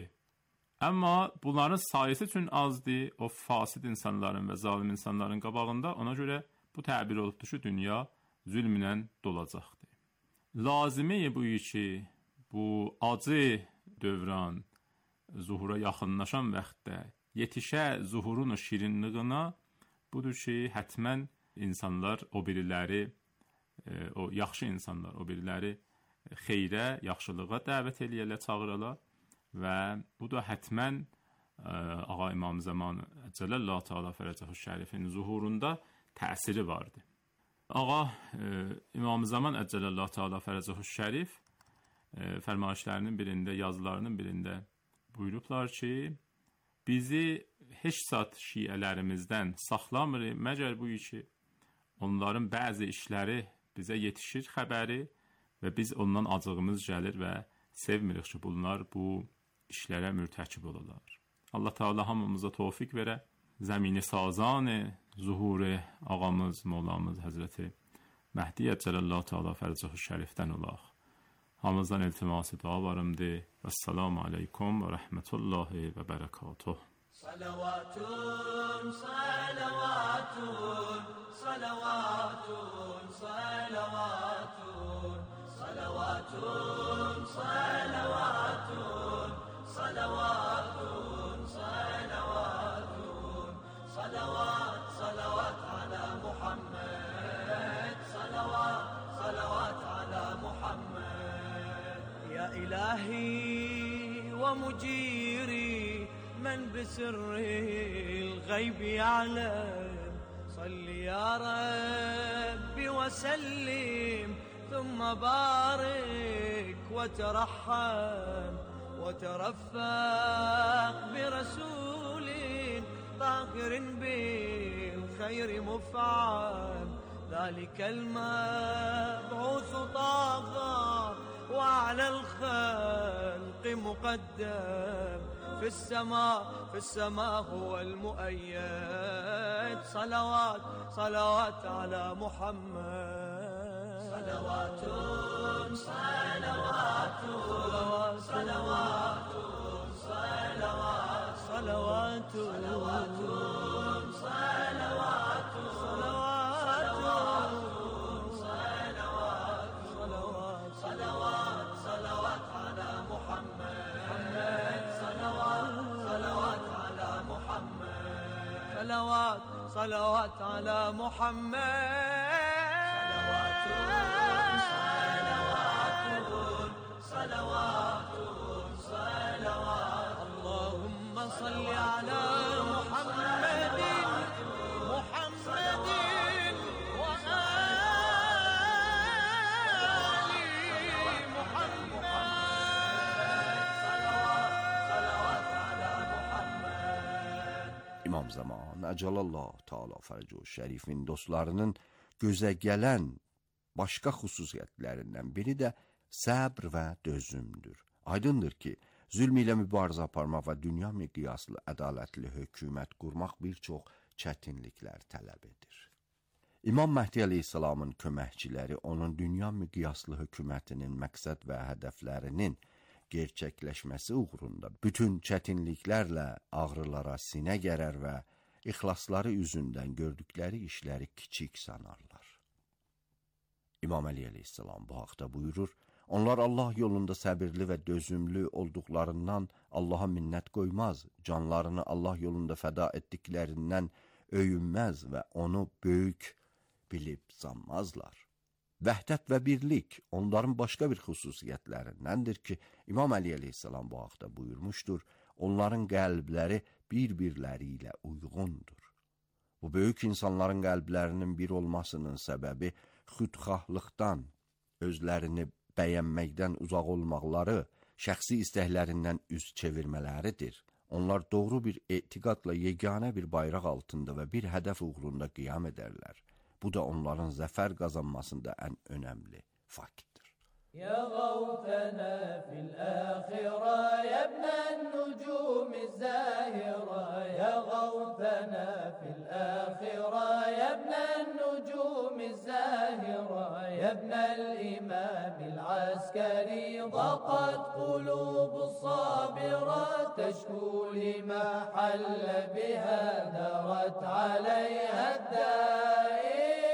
Amma bunların sayısı üçün azdır, o fasid insanların və zalim insanların qabağında, ona görə bu təbir olubdur ki, dünya zülmlə dolacaqdır. Lazimi bu ki, bu acı dövran zuhura yaxınlaşan vaxtda yetişə zuhurun o şirinliyinə budur ki, hətmən insanlar o biriləri, o yaxşı insanlar o biriləri xeyrə, yaxşılığa dəvət eləyərlər, çağırırlar və bu da hətmən Ağa İmam Zaman Cələllahu Teala Fərəcəhu Şərifin zuhurunda təsiri vardı. Ağa İmam Zaman Cələllahu Teala Fərəcəhu Şərif fərmayişlərinin birində, yazılarının birində buyurublar ki, bizi heç saat şiələrimizdən saxlamır, məgər bu ki, onların bəzi işləri bizə yetişir xəbəri və biz ondan acığımız gəlir və sevmirik ki, bunlar bu işlərə mürtəkib olurlar. Allah Teala hamımıza tövfiq verə, zəmini sazanı, zuhuri ağamız, Mevlamız Həzrəti Məhdi Cələllahu Teala Fərəcəhu Şərifdən olaq. Hamımızdan iltiması dua varımdır. Vəssalamu aleykum və rəhmətullahi və bərəkatuh. Salavatun, salavatun, salavatun, salavatun, salavatun, salavatun, salavatun, salavatun, salavat, salavat ala Muhammed, salavat, salavat ala Muhammed. يا إلهي ومجيري من بسر الغيب يعلم صل يا ربي وسلم ثم بارك وترحم وترفق برسول طاهر بالخير مفعم ذلك المبعوث طاغى وعلى الخلق مقدم في السماء في السماء هو المؤيد صلوات صلوات على محمد صلوات صلوات صلوات صلوات صلوات صلوات صلوات صلوات صلوات على محمد صلوات صلوات صلوات اللهم صل على محمد محمد İmam Zaman Əcəlallah Teala Fərəcuhu Şərifin dostlarının gözə gələn başqa xüsusiyyətlərindən biri də səbr və dözümdür. Aydındır ki, zülm ilə mübarizə aparmaq və dünya miqyaslı ədalətli hökumət qurmaq bir çox çətinliklər tələb edir. İmam Məhdi əleyhissalamın köməkçiləri onun dünya miqyaslı hökumətinin məqsəd və hədəflərinin gerçəkləşməsi uğrunda bütün çətinliklərlə ağrılara sinə gərər və ixlasları üzündən gördükləri işləri kiçik sanarlar. İmam Əli əleyhissalam bu haqda buyurur, onlar Allah yolunda səbirli və dözümlü olduqlarından Allaha minnət qoymaz, canlarını Allah yolunda fəda etdiklərindən öyünməz və onu böyük bilib sanmazlar. Vəhdət və birlik onların başqa bir xüsusiyyətlərindəndir ki, İmam Əli əleyhissalam bu haqda buyurmuşdur, onların qəlbləri bir-birləri ilə uyğundur. Bu böyük insanların qəlblərinin bir olmasının səbəbi xudxahlıqdan, özlərini bəyənməkdən uzaq olmaqları, şəxsi istəklərindən üz çevirmələridir. Onlar doğru bir etiqadla yeganə bir bayraq altında və bir hədəf uğrunda qiyam edərlər. Bu da onların zəfər qazanmasında ən önəmli faktdır. Ya gavtana fil akhira ya ibn nucum zahira ya gavtana fil akhira ya ibn nucum zahira ya ibn al-imam al-askari ضاقت قلوب الصابرات تشكو لما حل بها درت عليها الدائرة.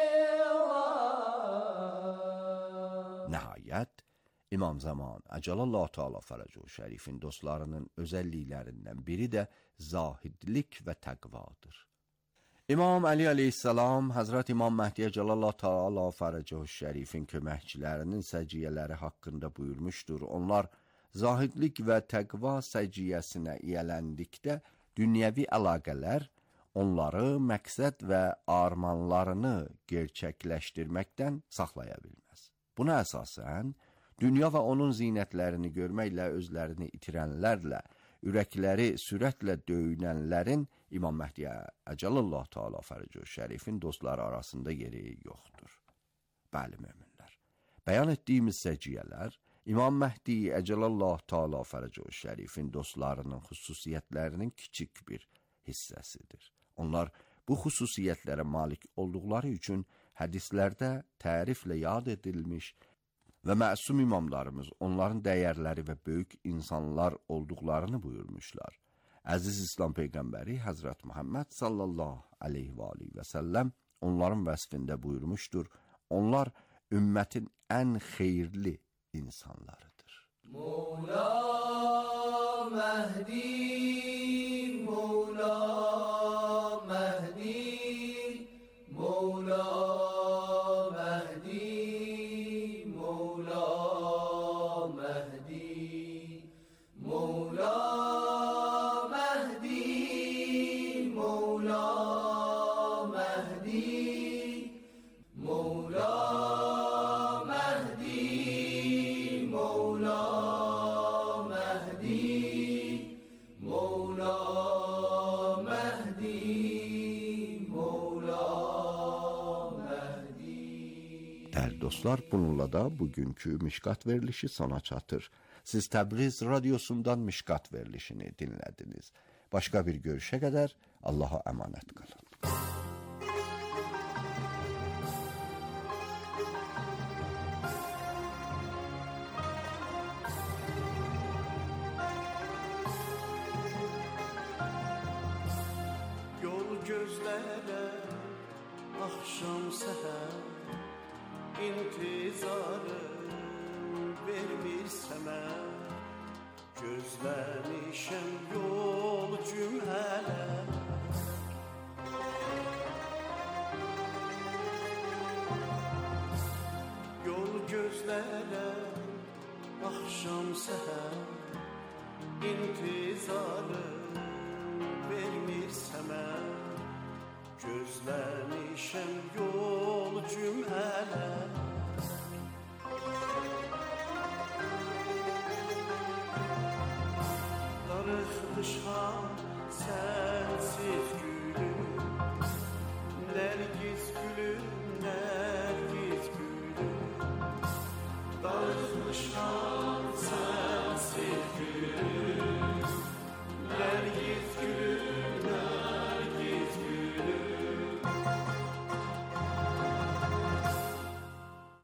Nəhayət, İmam Zaman Əcəlallah Teala Fərəcuhu Şərifin dostlarının özəlliklərindən biri də zahidlik və təqvadır. İmam Əli əleyhissalam Həzrət İmam Məhdi Əcəlallah Teala Fərəcuhu Şərifin köməkçilərinin səciyyələri haqqında buyurmuşdur. Onlar zahidlik və təqva səciyyəsinə yiyələndikdə dünyəvi əlaqələr onları məqsəd və armanlarını gerçəkləşdirməkdən saxlaya bilməz. Buna əsasən, dünya və onun zinətlərini görməklə özlərini itirənlərlə, ürəkləri sürətlə döyünənlərin İmam Məhdi Əcəlallah Teala Fərəcuhu Şərifin dostları arasında yeri yoxdur. Bəli, möminlər, bəyan etdiyimiz səciyyələr İmam Məhdi Əcəlallah Teala Fərəcuhu Şərifin dostlarının xüsusiyyətlərinin kiçik bir hissəsidir. Onlar bu xüsusiyyətlərə malik olduqları üçün hədislərdə təriflə yad edilmiş və məsum imamlarımız onların dəyərləri və böyük insanlar olduqlarını buyurmuşlar. Əziz İslam Peyğəmbəri Həzrət Muhammed sallallahu aleyhi və aleyhi və səlləm onların vəsfində buyurmuşdur, onlar ümmətin ən xeyirli insanlarıdır. Mevla Mehdi, Mevla Mehdi, Mevla Mehdi, Mevla Mehdi, Mevla Mehdi, Mevla Mehdi, Mevla Mehdi, Mevla Mehdi, Mevla Mehdi, Mevla Mehdi. Değerli dostlar, bununla da bugünkü Mişkat verilişi sona çatır. Siz Təbriz radyosundan Mişkat verilişini dinlediniz. Başka bir görüşe kadar Allah'a emanet kalın. Yol gözlərə axşam səhər intizarım vermir səmə gözləmişəm yol cümlələ yol gözlərə axşam səhər intizarım vermir səmə gözləmişəm yol cümlələ darıxmışam sənsiz gün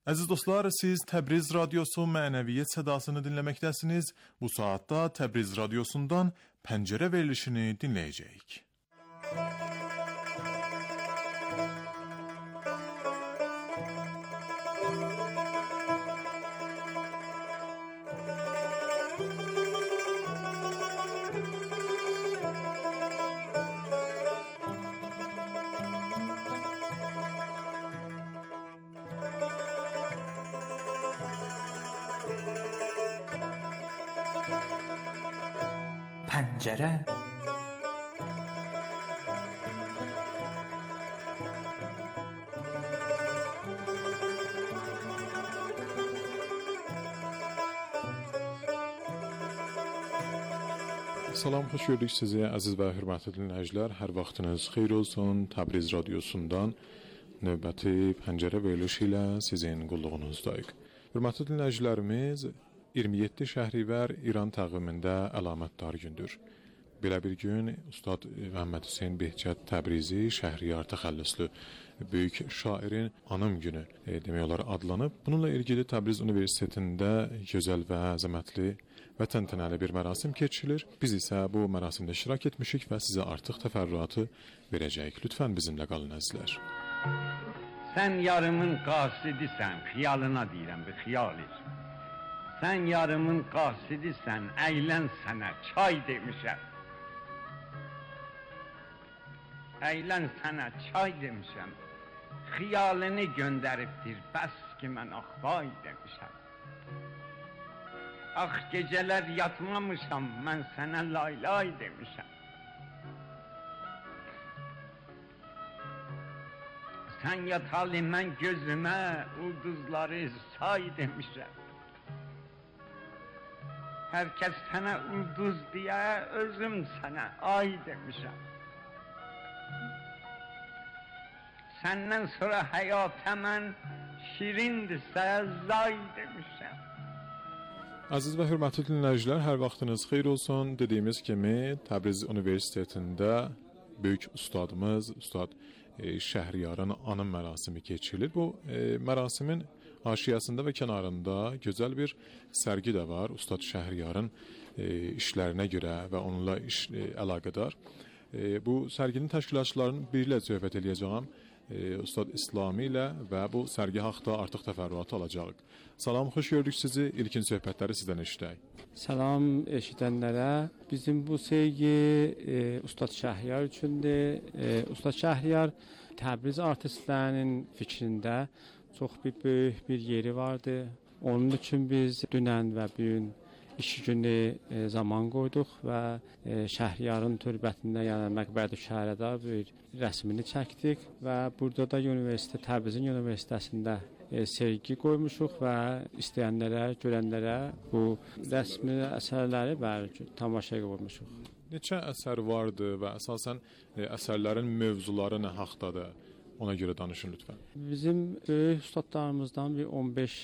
Əziz dostlar, siz Təbriz Radiosu Mənəviyyət Sədasını dinləməkdəsiniz. Bu saatda Təbriz Radiosundan Pəncərə verilişini dinləyəcəyik. پنجره Salam, xoş gördük sizi əziz və hörmətli dinləyicilər. Hər vaxtınız xeyir olsun. Təbriz Radiosundan növbəti pəncərə verilişi ilə sizin qulluğunuzdayıq. Hörmətli dinləyicilərimiz, iyirmi yeddi Şəhrivər İran təqvimində əlamətdar gündür. Belə bir gün Ustad Məhəmməd Hüseyn Behçət Təbrizi Şəhriyar təxəllüslü böyük şairin anım günü e, demək olar adlanıb. Bununla ilgili Təbriz Universitetində gözəl və əzəmətli və təntənəli bir mərasim keçirilir. Biz isə bu mərasimdə iştirak etmişik və sizə artıq təfərrüatı verəcəyik. Lütfən bizimlə qalın əzizlər. Sən yarımın qasidisən, xiyalına deyirəm, bir xiyal et. Sən yarımın qasidisən, əylən sənə çay demişəm. Əylən sənə çay demişəm. Xiyalını göndəribdir, bəs ki mən axvay demişəm. Ax gecələr yatmamışam, mən sənə laylay demişəm. Sən yatalı mən gözümə ulduzları say demişəm. Hər kəs sənə ulduz deyə, özüm sənə ay demişəm. Səndən sonra həyata mən şirindirsə zay demişəm. Əziz və hörmətli dinləyicilər, hər vaxtınız xeyir olsun. Dediyimiz kimi Təbriz Universitetində böyük ustadımız, Ustad e, Şəhriyarın anım mərasimi keçirilir. Bu e, mərasimin haşiyəsində və kənarında gözəl bir sərgi də var. Ustad Şəhriyarın e, işlərinə görə və onunla iş e, əlaqədar. E, bu sərginin təşkilatçılarının biri ilə söhbət edəcəyəm. E, Ustad İslami ilə və bu sərgi haqda artıq təfərrüatı alacağıq. Salam, xoş gördük sizi. İlkin söhbətləri sizdən eşidək. Salam eşidənlərə. Bizim bu sərgi e, Ustad Şəhriyar üçündür. E, Ustad Şəhriyar Təbriz artistlərinin fikrində çox bir böyük bir yeri vardı. Onun üçün biz dünən və bugün iki günü e, zaman qoyduq və e, Şəhriyarın türbətində, yəni Məqbəd-i Şəhərədə bir rəsmini çəkdik və burada da universitet, Təbrizin universitetəsində e, sergi qoymuşuq və istəyənlərə, görənlərə bu rəsmi əsərləri bəli tamaşaya qoymuşuq. Neçə əsər vardı və əsasən e, əsərlərin mövzuları nə haqdadır? Ona görə danışın lütfən. Bizim böyük ustadlarımızdan bir on beş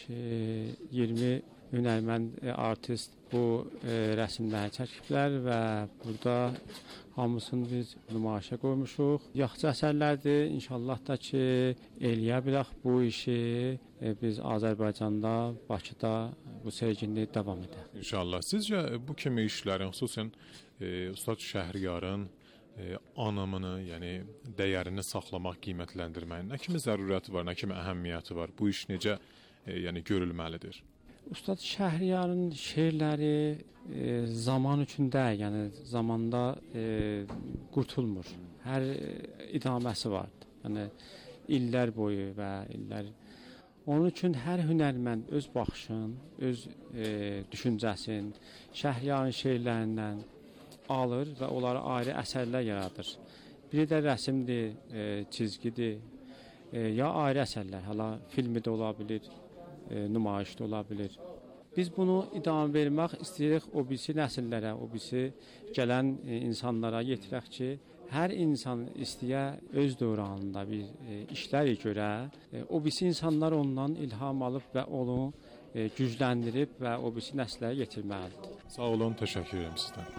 iyirmi hünərmənd e, artist bu e, rəsmləri çəkiblər və burada hamısını biz nümayişə qoymuşuq. Yaxşı əsərlərdir. İnşallah da ki, eləyə bilək bu işi e, biz Azərbaycanda, Bakıda bu sergini davam edək. İnşallah. Sizcə bu kimi işlərin, xüsusən e, Ustad Şəhriyarın e, anımını, yəni dəyərini saxlamaq, qiymətləndirmək nə kimi zərurəti var, nə kimi əhəmiyyəti var? Bu iş necə e, yəni görülməlidir? Ustad Şəhriyarın şeirləri e, zaman üçündə, yəni zamanda e, qurtulmur. Hər e, idaməsi var. Yəni illər boyu və illər. Onun üçün hər hünərmənd öz baxışın, öz e, düşüncəsin Şəhriyarın şeirlərindən alır və onları ayrı əsərlər yaradır. Biri də rəsmdir, e, çizgidir, e, ya ayrı əsərlər, hala filmi də ola bilir. E, nümayişdə ola bilir. Biz bunu idam vermək istəyirik o birisi nəsillərə, o birisi gələn e, insanlara yetirək ki, hər insan istəyə öz dövründə bir e, işləri görə, e, o birisi insanlar ondan ilham alıb və onu e, gücləndirib və o birisi nəsillərə yetirməlidir. Sağ olun, təşəkkür edirəm sizdən.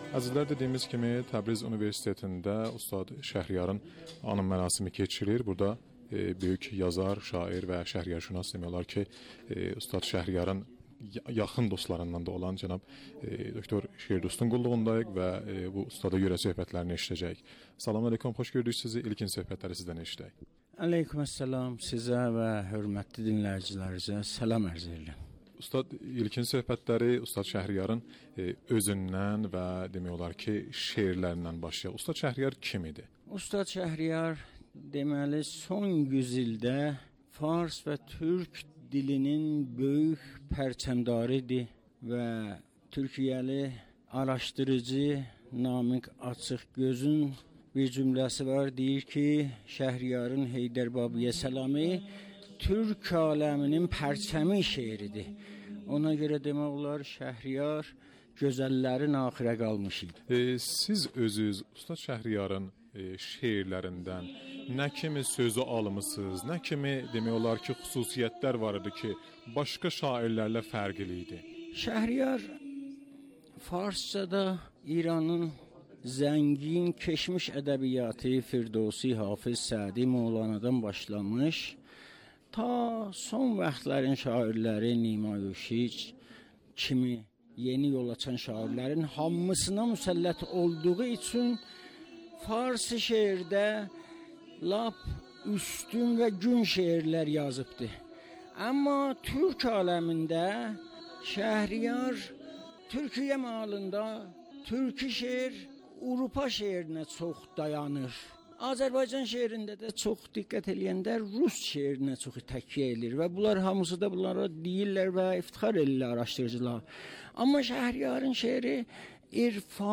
Əzizlər, dediyimiz kimi Təbriz Universitetində Ustad Şəhriyarın anım mərasimi keçirilir. Burada e, böyük yazar, şair və şəhriyarşünas demək olar ki, e, Ustad Şəhriyarın yaxın dostlarından da olan cənab e, doktor Şehirdostun qulluğundayıq və e, bu ustada görə söhbətlərini eşidəcəyik. Salam əleykum, xoş gördük sizi. İlkin söhbətləri sizdən eşidək. Aleyküm əssalam, sizə və hörmətli dinləyicilərinizə salam ərz edirəm. Ustad, ilkin söhbətləri Ustad Şəhriyarın e, özündən və demək olar ki, şeirlərindən başlayaq. Ustad Şəhriyar kim idi? Ustad Şəhriyar deməli son yüz ildə Fars və Türk dilinin böyük pərçəmdarıdır və Türkiyəli araşdırıcı Namiq Açıqgözün bir cümləsi var, deyir ki, Şəhriyarın Heydərbabiyə səlamı Türk aləminin pərçəmi şeiridir. Ona görə demək olar Şəhriyar gözəllərin axirə qalmış idi. E, siz özünüz Ustad Şəhriyarın e, şeirlərindən nə kimi sözü almısınız, nə kimi demək olar ki, xüsusiyyətlər var idi ki, başqa şairlərlə fərqli idi? Şəhriyar Farsçada İranın zəngin keçmiş ədəbiyyatı Firdevsi, Hafiz, Sədi, Mövlana'dan başlamış, ta son vaxtların şairləri Nima Yuşic kimi yeni yol açan şairlərin hamısına müsəllət olduğu üçün Farsi şeirdə lap üstün və gün şeirlər yazıbdır. Amma Türk aləmində Şəhriyar Türkiyə malında türkü şeir Avropa şeirinə çox dayanır. Azərbaycan şeirində də çox diqqət eləyəndə Rus şeirinə çox təkyə edir və bunlar hamısı da bunlara deyirlər və iftixar edirlər araşdırıcılar. Amma Şəhriyarın şeiri irfan